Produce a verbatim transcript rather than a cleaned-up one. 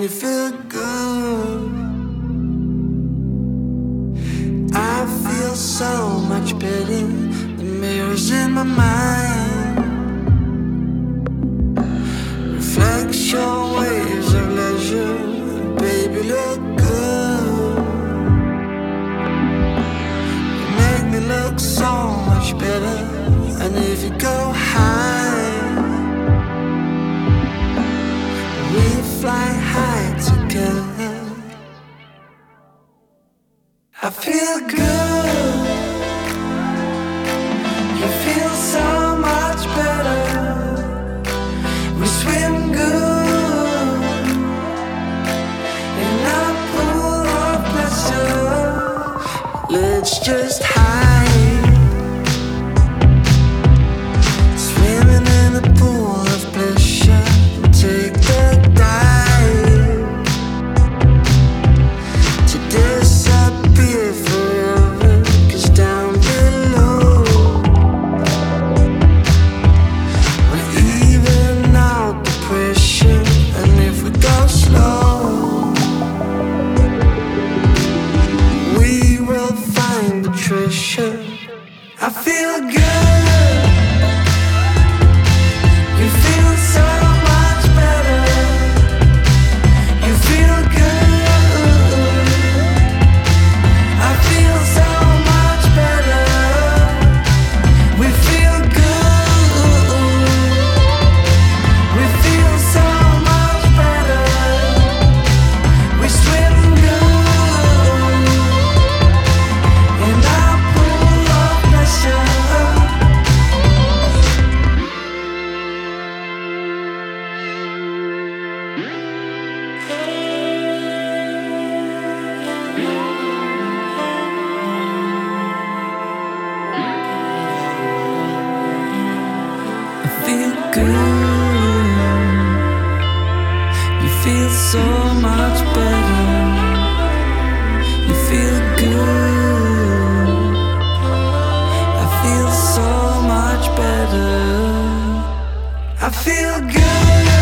you feel good. I feel so much better. The mirrors in my mind reflects your waves of leisure. Baby, look good. You make me look so much better. And if you go high, we fly high together. I feel good. You feel so much better. We swim good in a pool of pleasure. Let's just hide, swimming in a pool of pleasure. Take the dive to disappear forever. 'Cause down below we're even out the pressure. And if we go slow, we will find the treasure. I feel good. You feel so much better. You feel good. I feel so much better. We feel good. We feel so much better. We swim good in our pool of pleasure. I feel good. You feel so much better. You feel good. I feel so much better. I feel good.